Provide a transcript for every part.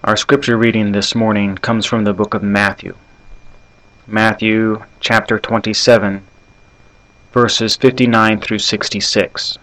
Our scripture reading this morning comes from the book of Matthew. Matthew chapter 27, verses 59 through 66.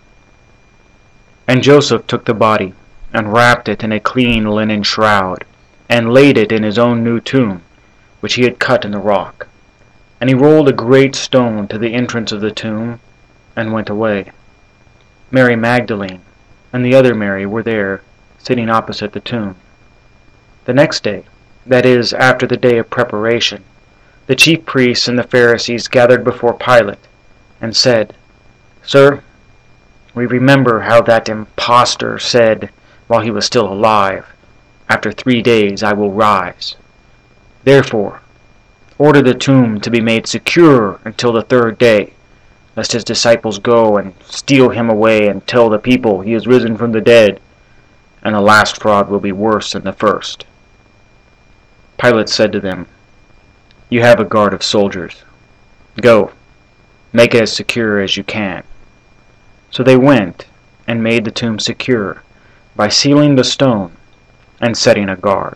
And Joseph took the body, and wrapped it in a clean linen shroud, and laid it in his own new tomb, which he had cut in the rock. And he rolled a great stone to the entrance of the tomb, and went away. Mary Magdalene and the other Mary were there, sitting opposite the tomb. The next day, that is, after the day of preparation, the chief priests and the Pharisees gathered before Pilate, and said, "Sir, we remember how that impostor said, while he was still alive, 'After 3 days I will rise.' Therefore, order the tomb to be made secure until the 3rd day, lest his disciples go and steal him away and tell the people he is risen from the dead, and the last fraud will be worse than the first." Pilate said to them, "You have a guard of soldiers. Go, make it as secure as you can." So they went and made the tomb secure by sealing the stone and setting a guard.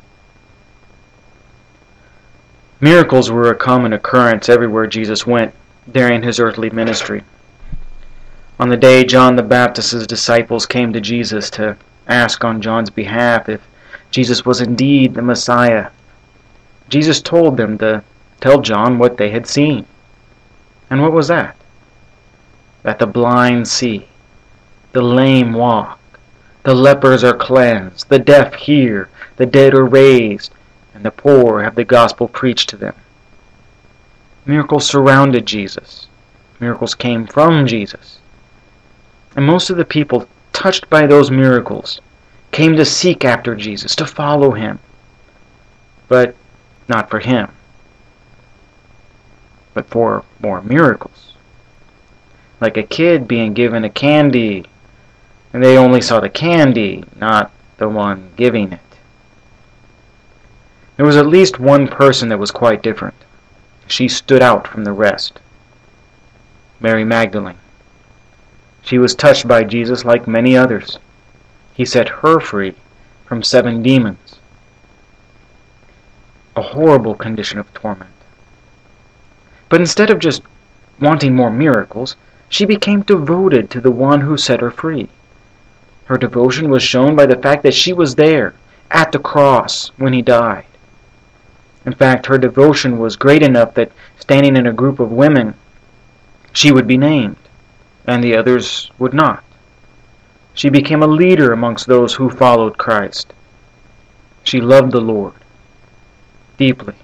Miracles were a common occurrence everywhere Jesus went during his earthly ministry. On the day John the Baptist's disciples came to Jesus to ask on John's behalf if Jesus was indeed the Messiah, Jesus told them to tell John what they had seen. And what was that? That the blind see, the lame walk, the lepers are cleansed, the deaf hear, the dead are raised, and the poor have the gospel preached to them. Miracles surrounded Jesus. Miracles came from Jesus. And most of the people touched by those miracles came to seek after Jesus, to follow him. But not for him, but for more miracles. Like a kid being given a candy, and they only saw the candy, not the one giving it. There was at least one person that was quite different. She stood out from the rest. Mary Magdalene. She was touched by Jesus like many others. He set her free from 7 demons. A horrible condition of torment. But instead of just wanting more miracles, she became devoted to the one who set her free. Her devotion was shown by the fact that she was there, at the cross, when he died. In fact, her devotion was great enough that, standing in a group of women, she would be named, and the others would not. She became a leader amongst those who followed Christ. She loved the Lord deeply.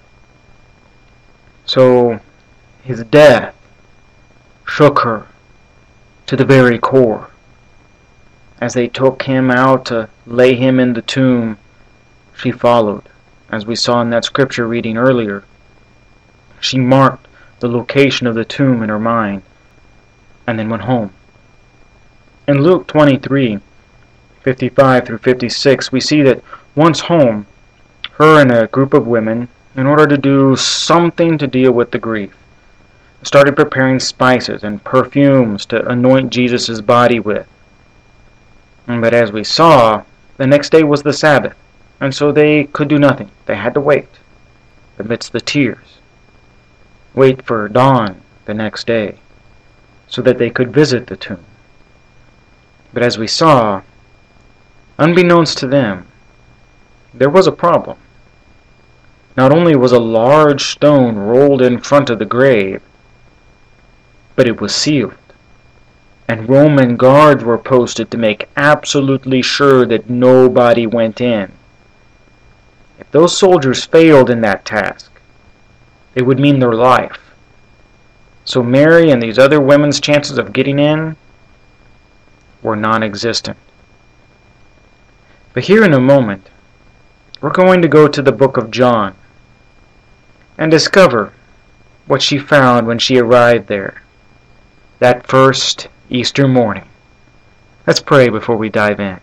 So his death shook her to the very core. As they took him out to lay him in the tomb, she followed, as we saw in that scripture reading earlier. She marked the location of the tomb in her mind, and then went home. In Luke 23, 55 through 56, we see that once home, her and a group of women, in order to do something to deal with the grief, started preparing spices and perfumes to anoint Jesus' body with. But as we saw, the next day was the Sabbath, and so they could do nothing. They had to wait, amidst the tears. Wait for dawn the next day, so that they could visit the tomb. But as we saw, unbeknownst to them, there was a problem. Not only was a large stone rolled in front of the grave, but it was sealed, and Roman guards were posted to make absolutely sure that nobody went in. If those soldiers failed in that task, it would mean their life. So Mary and these other women's chances of getting in were non-existent. But here in a moment, we're going to go to the book of John and discover what she found when she arrived there, that first Easter morning. Let's pray before we dive in.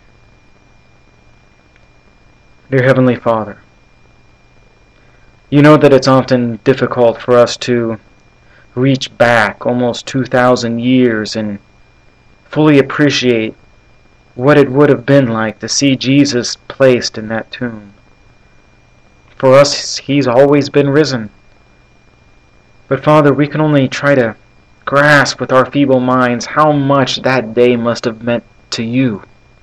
Dear Heavenly Father, you know that it's often difficult for us to reach back almost 2,000 years and fully appreciate what it would have been like to see Jesus placed in that tomb. For us, he's always been risen. But Father, we can only try to grasp with our feeble minds how much that day must have meant to you.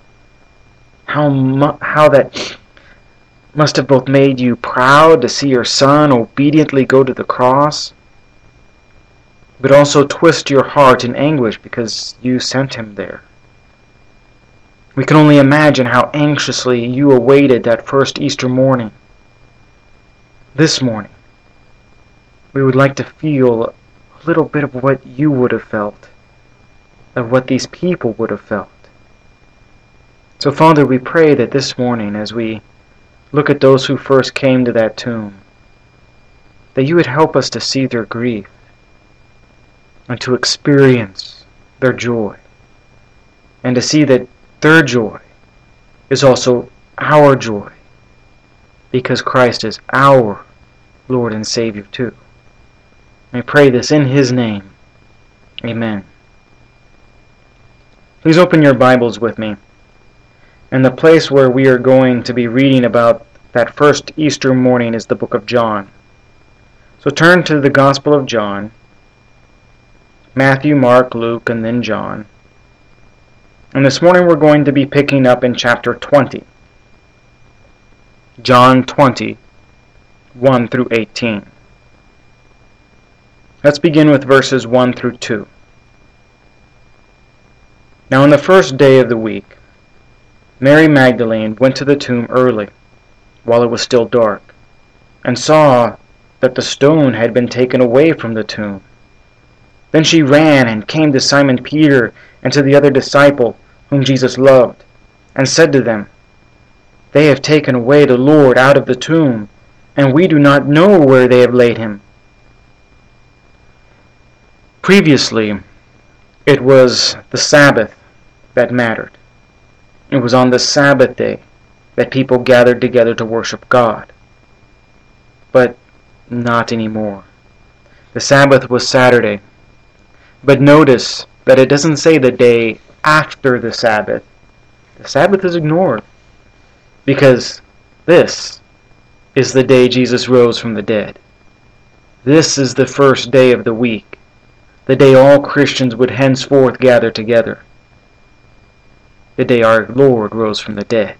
How that must have both made you proud to see your Son obediently go to the cross, but also twist your heart in anguish because you sent him there. We can only imagine how anxiously you awaited that first Easter morning. This morning, we would like to feel a little bit of what you would have felt, of what these people would have felt. So, Father, we pray that this morning, as we look at those who first came to that tomb, that you would help us to see their grief and to experience their joy, and to see that their joy is also our joy, because Christ is our Lord and Savior too. I pray this in His name. Amen. Please open your Bibles with me. And the place where we are going to be reading about that first Easter morning is the book of John. So turn to the Gospel of John, Matthew, Mark, Luke, and then John. And this morning we're going to be picking up in chapter 20. John 20, 1 through 18. Let's begin with verses 1 through 2. Now on the first day of the week, Mary Magdalene went to the tomb early, while it was still dark, and saw that the stone had been taken away from the tomb. Then she ran and came to Simon Peter and to the other disciple whom Jesus loved, and said to them, "They have taken away the Lord out of the tomb, and we do not know where they have laid him." Previously, it was the Sabbath that mattered. It was on the Sabbath day that people gathered together to worship God. But not anymore. The Sabbath was Saturday. But notice that it doesn't say the day after the Sabbath. The Sabbath is ignored, because this is the day Jesus rose from the dead. This is the first day of the week, the day all Christians would henceforth gather together. The day our Lord rose from the dead.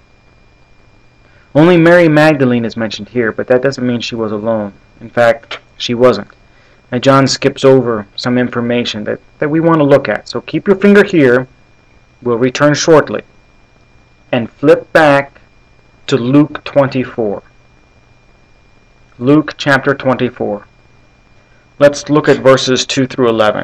Only Mary Magdalene is mentioned here, but that doesn't mean she was alone. In fact, she wasn't. And John skips over some information that we want to look at. So keep your finger here. We'll return shortly. And flip back to Luke 24. Luke chapter 24. Let's look at verses 2 through 11.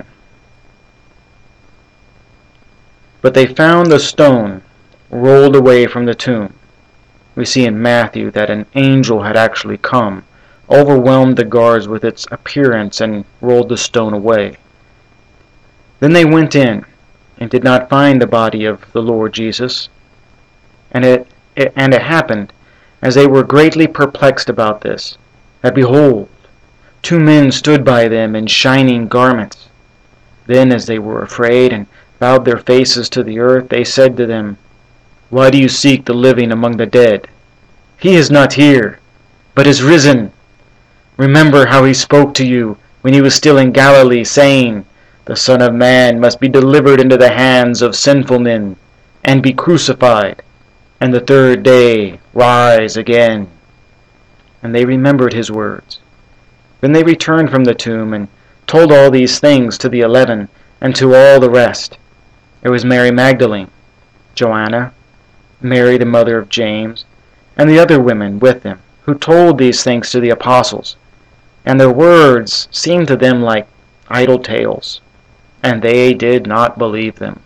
But they found the stone rolled away from the tomb. We see in Matthew that an angel had actually come, overwhelmed the guards with its appearance, and rolled the stone away. Then they went in and did not find the body of the Lord Jesus. And it happened, as they were greatly perplexed about this, that behold, 2 men stood by them in shining garments. Then, as they were afraid and bowed their faces to the earth, they said to them, "Why do you seek the living among the dead? He is not here, but is risen. Remember how he spoke to you when he was still in Galilee, saying, 'The Son of Man must be delivered into the hands of sinful men, and be crucified, and the 3rd day rise again.'" And they remembered his words. Then they returned from the tomb and told all these things to the 11 and to all the rest. It was Mary Magdalene, Joanna, Mary the mother of James, and the other women with them, who told these things to the apostles. And their words seemed to them like idle tales, and they did not believe them.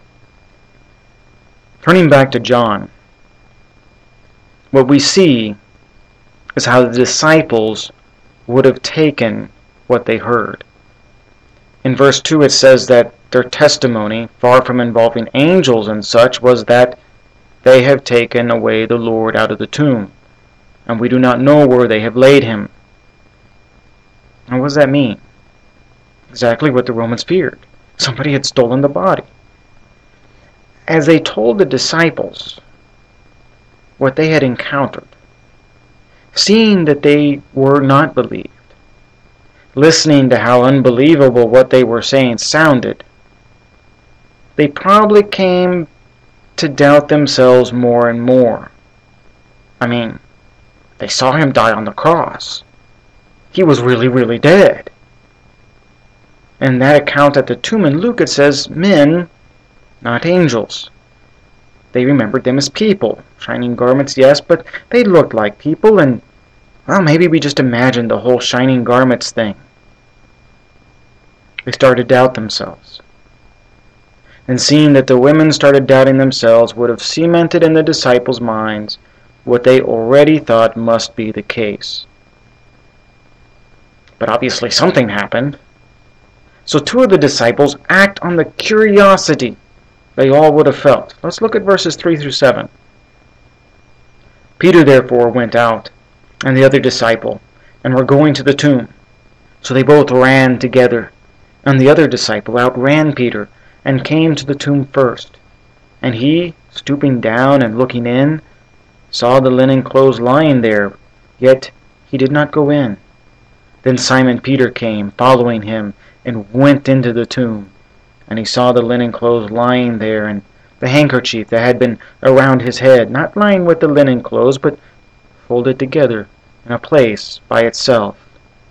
Turning back to John, what we see is how the disciples would have taken what they heard. In verse 2 it says that their testimony, far from involving angels and such, was that they have taken away the Lord out of the tomb, and we do not know where they have laid him. And what does that mean? Exactly what the Romans feared. Somebody had stolen the body. as they told the disciples what they had encountered, seeing that they were not believed, listening to how unbelievable what they were saying sounded, they probably came to doubt themselves more and more. I mean, they saw him die on the cross. He was really, really dead. In that account at the tomb in Luke, it says men, not angels. They remembered them as people. Shining garments, yes, but they looked like people, and, well, maybe we just imagined the whole shining garments thing. They started to doubt themselves. And seeing that the women started doubting themselves would have cemented in the disciples' minds what they already thought must be the case. But obviously something happened. So two of the disciples act on the curiosity they all would have felt. Let's look at verses 3 through 7. Peter therefore went out, and the other disciple, and were going to the tomb. So they both ran together. And the other disciple outran Peter, and came to the tomb first. And he, stooping down and looking in, saw the linen clothes lying there, yet he did not go in. Then Simon Peter came, following him, and went into the tomb. And he saw the linen clothes lying there, and the handkerchief that had been around his head, not lying with the linen clothes, but folded together in a place by itself.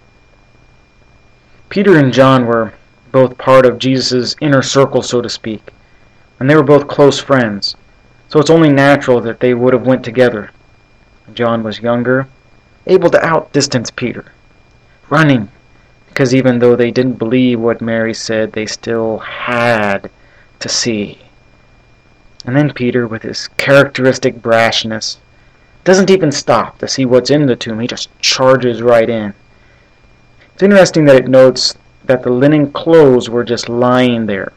Peter and John were both part of Jesus' inner circle, so to speak, and they were both close friends, so it's only natural that they would have went together. John was younger, able to outdistance Peter, running, because even though they didn't believe what Mary said, they still had to see. And then Peter, with his characteristic brashness, doesn't even stop to see what's in the tomb. He just charges right in. It's interesting that it notes that the linen clothes were just lying there.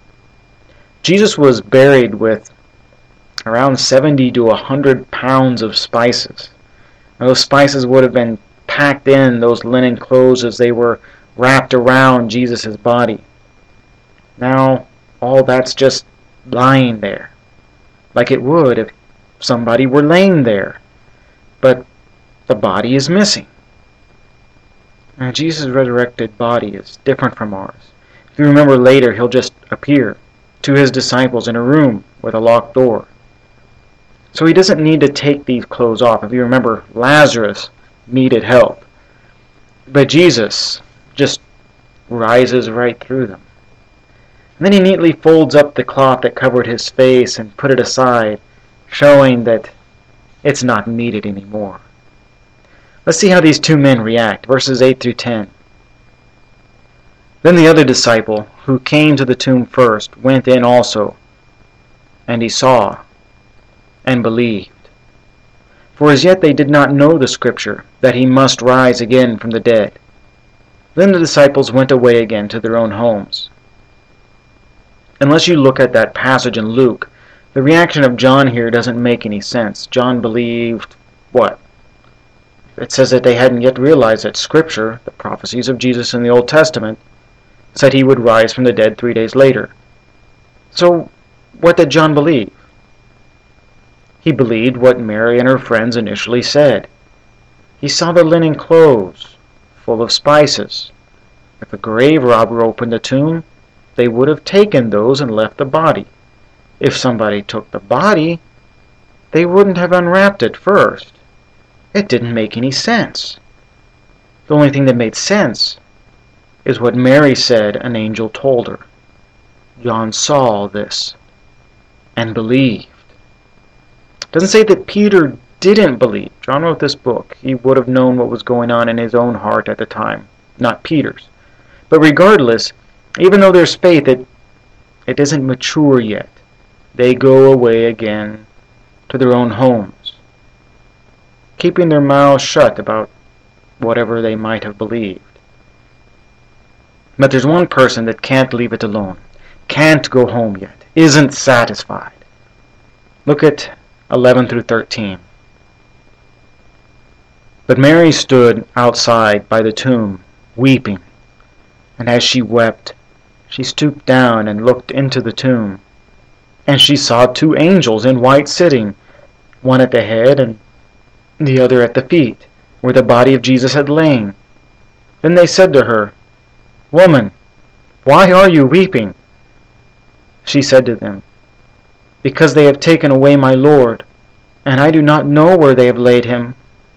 Jesus was buried with around 70 to 100 pounds of spices. Now, those spices would have been packed in those linen clothes as they were wrapped around Jesus' body. Now, all that's just lying there, like it would if somebody were laying there. But the body is missing. Now, Jesus' resurrected body is different from ours. If you remember later, he'll just appear to his disciples in a room with a locked door. So he doesn't need to take these clothes off. If you remember, Lazarus needed help. But Jesus just rises right through them. And then he neatly folds up the cloth that covered his face and put it aside, showing that it's not needed anymore. Let's see how these two men react. Verses 8 through 10. Then the other disciple, who came to the tomb first, went in also, and he saw and believed. For as yet they did not know the Scripture, that he must rise again from the dead. Then the disciples went away again to their own homes. Unless you look at that passage in Luke, the reaction of John here doesn't make any sense. John believed what? It says that they hadn't yet realized that Scripture, the prophecies of Jesus in the Old Testament, said he would rise from the dead 3 days later. So, what did John believe? He believed what Mary and her friends initially said. He saw the linen clothes full of spices. If a grave robber opened the tomb, they would have taken those and left the body. If somebody took the body, they wouldn't have unwrapped it first. It didn't make any sense. The only thing that made sense is what Mary said an angel told her. John saw this and believed. It doesn't say that Peter didn't believe. John wrote this book. He would have known what was going on in his own heart at the time, not Peter's. But regardless, even though there's faith, it isn't mature yet. They go away again to their own homes, keeping their mouths shut about whatever they might have believed. But there's one person that can't leave it alone, can't go home yet, isn't satisfied. Look at 11 through 13. But Mary stood outside by the tomb, weeping, and as she wept, she stooped down and looked into the tomb. And she saw 2 angels in white sitting, one at the head and the other at the feet, where the body of Jesus had lain. Then they said to her, "Woman, why are you weeping?" She said to them, "Because they have taken away my Lord, and I do not know where they have laid him."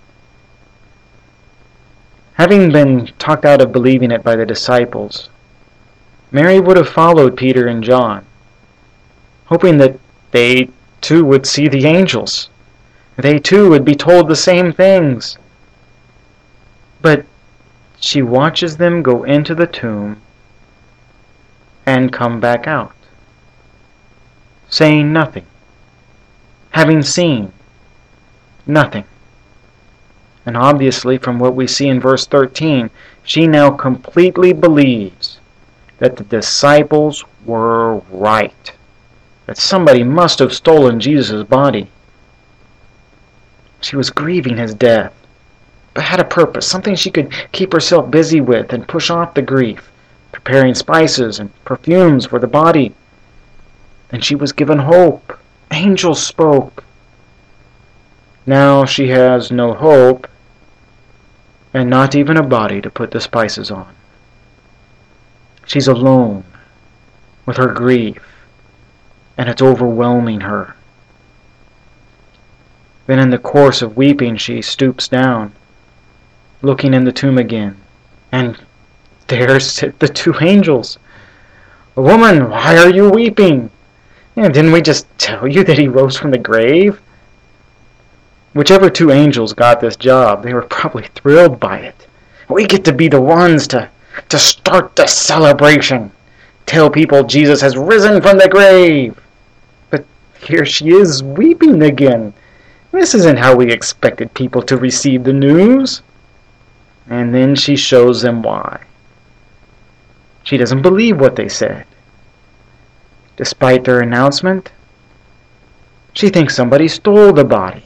Having been talked out of believing it by the disciples, Mary would have followed Peter and John, hoping that they too would see the angels. They too would be told the same things. But she watches them go into the tomb and come back out, saying nothing, having seen nothing. And obviously, from what we see in verse 13, she now completely believes that the disciples were right, that somebody must have stolen Jesus' body. She was grieving his death, but had a purpose, something she could keep herself busy with and push off the grief, preparing spices and perfumes for the body. Then she was given hope. Angels spoke. Now she has no hope, and not even a body to put the spices on. She's alone with her grief, and it's overwhelming her. Then in the course of weeping, she stoops down, looking in the tomb again, and there sit the 2 angels. "Woman, why are you weeping? Didn't we just tell you that he rose from the grave?" Whichever 2 angels got this job, they were probably thrilled by it. We get to be the ones to start the celebration. Tell people Jesus has risen from the grave. But here she is weeping again. This isn't how we expected people to receive the news. And then she shows them why. She doesn't believe what they said. Despite their announcement, she thinks somebody stole the body.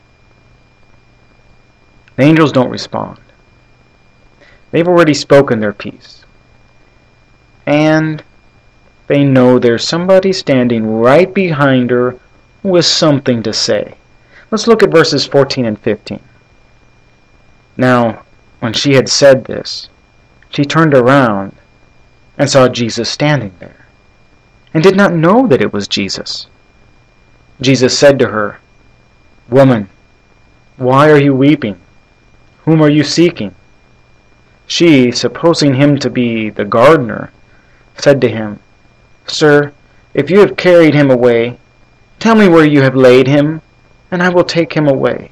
The angels don't respond. They've already spoken their piece. And they know there's somebody standing right behind her with something to say. Let's look at verses 14 and 15. Now, when she had said this, she turned around and saw Jesus standing there, and did not know that it was Jesus. Jesus said to her, "Woman, why are you weeping? Whom are you seeking?" She, supposing him to be the gardener, said to him, "Sir, if you have carried him away, tell me where you have laid him, and I will take him away."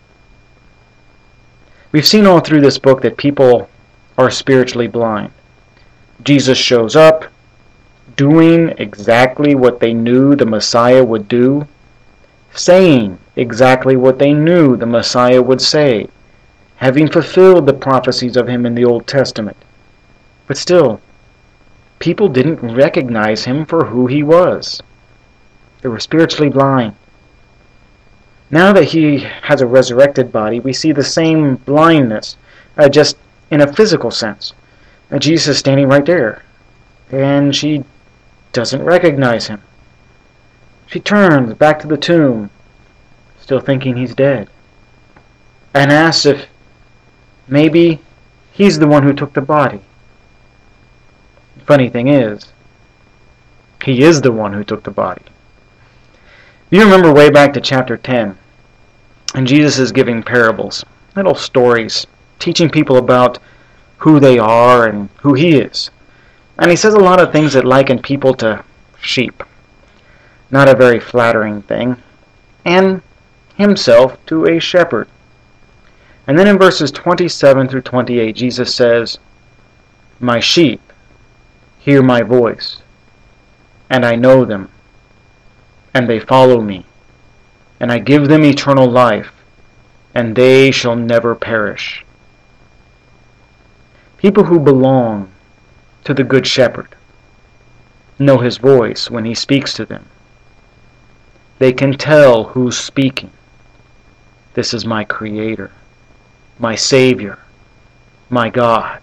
We've seen all through this book that people are spiritually blind. Jesus shows up, doing exactly what they knew the Messiah would do, saying exactly what they knew the Messiah would say, having fulfilled the prophecies of him in the Old Testament. But still, people didn't recognize him for who he was. They were spiritually blind. Now that he has a resurrected body, we see the same blindness, just in a physical sense. Jesus is standing right there, and she doesn't recognize him. She turns back to the tomb, still thinking he's dead, and asks if maybe he's the one who took the body. The funny thing is, he is the one who took the body. You remember way back to chapter 10, and Jesus is giving parables, little stories, teaching people about who they are and who he is. And he says a lot of things that liken people to sheep. Not a very flattering thing. And himself to a shepherd. And then in verses 27 through 28, Jesus says, "My sheep hear my voice, and I know them, and they follow me, and I give them eternal life, and they shall never perish." People who belong to the Good Shepherd know his voice when he speaks to them. They can tell who's speaking. This is my Creator, my Savior, my God.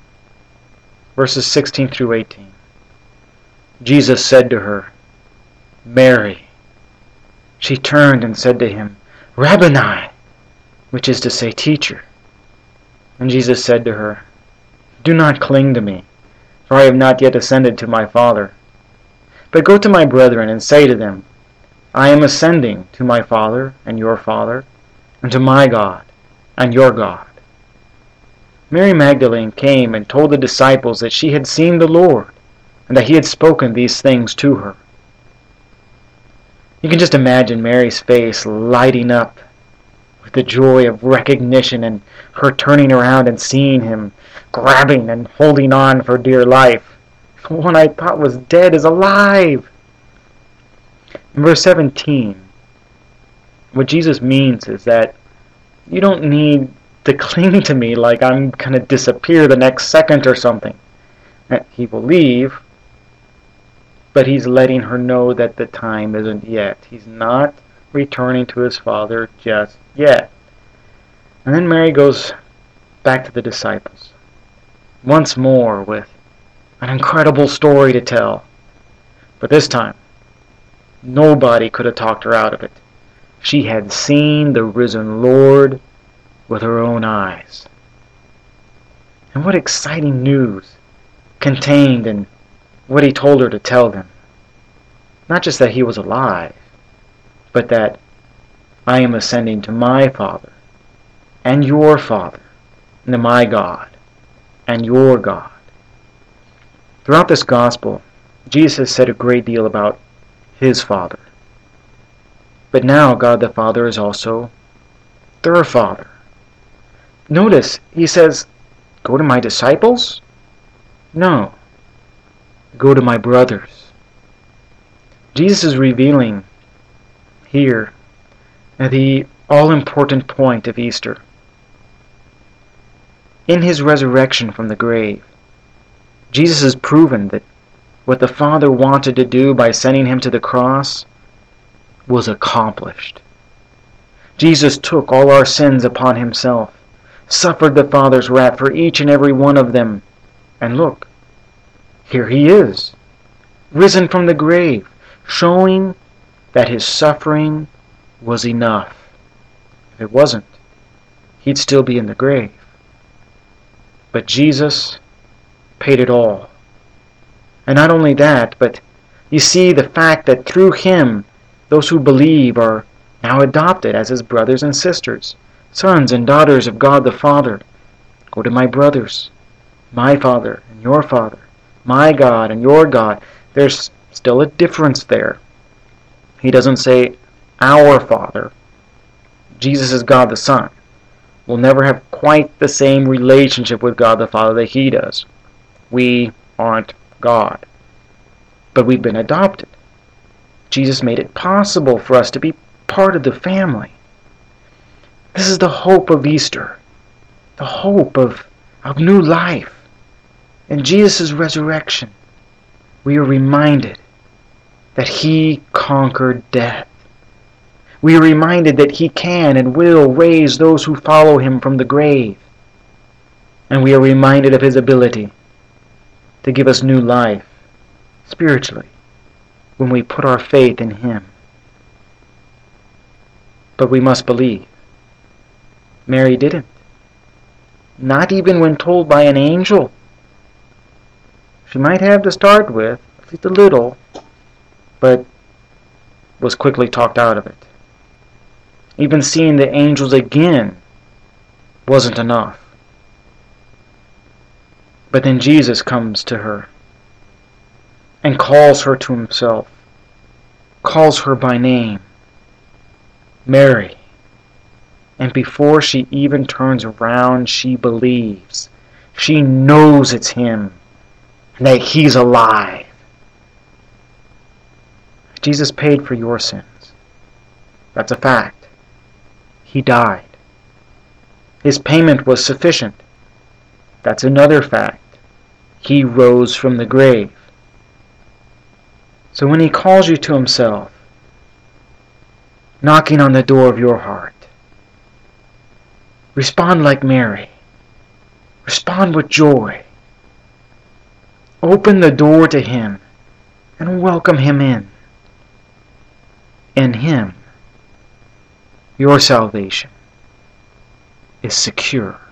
Verses 16 through 18. Jesus said to her, Mary. She turned and said to him, Rabboni, which is to say, Teacher. And Jesus said to her, Do not cling to me, for I have not yet ascended to my Father. But go to my brethren and say to them, I am ascending to my Father and your Father, and to my God and your God. Mary Magdalene came and told the disciples that she had seen the Lord, and that he had spoken these things to her. You can just imagine Mary's face lighting up with the joy of recognition and her turning around and seeing him, grabbing and holding on for dear life. The one I thought was dead is alive. In verse 17, what Jesus means is that you don't need to cling to me like I'm going to disappear the next second or something. He will leave, but he's letting her know that the time isn't yet. He's not returning to his Father just yet. And then Mary goes back to the disciples, once more with an incredible story to tell. But this time, nobody could have talked her out of it. She had seen the risen Lord with her own eyes. And what exciting news contained in what he told her to tell them. Not just that he was alive, but that I am ascending to my Father and your Father, and to my God and your God. Throughout this gospel, Jesus has said a great deal about his Father. But now God the Father is also their Father. Notice, he says, go to my disciples? No. Go to my brothers. Jesus is revealing here the all-important point of Easter. In his resurrection from the grave, Jesus has proven that what the Father wanted to do by sending him to the cross was accomplished. Jesus took all our sins upon himself, suffered the Father's wrath for each and every one of them, and look, here he is, risen from the grave, showing that his suffering was enough. If it wasn't, he'd still be in the grave. But Jesus paid it all. And not only that, but you see the fact that through him, those who believe are now adopted as his brothers and sisters, sons and daughters of God the Father. Go to my brothers, my Father and your Father, my God and your God. There's still a difference there. He doesn't say our Father. Jesus is God the Son. We'll never have quite the same relationship with God the Father that he does. We aren't God. But we've been adopted. Jesus made it possible for us to be part of the family. This is the hope of Easter. The hope of new life. In Jesus' resurrection, we are reminded that he conquered death. We are reminded that he can and will raise those who follow him from the grave. And we are reminded of his ability to give us new life, spiritually, when we put our faith in him. But we must believe. Mary didn't. Not even when told by an angel. She might have to start with, at least a little, but was quickly talked out of it. Even seeing the angels again wasn't enough. But then Jesus comes to her and calls her to himself, calls her by name, Mary. And before she even turns around, she believes. She knows it's him, and that he's alive. Jesus paid for your sins. That's a fact. He died. His payment was sufficient. That's another fact. He rose from the grave. So when he calls you to himself, knocking on the door of your heart, respond like Mary. Respond with joy. Open the door to him and welcome him in. in Him, your salvation is secure.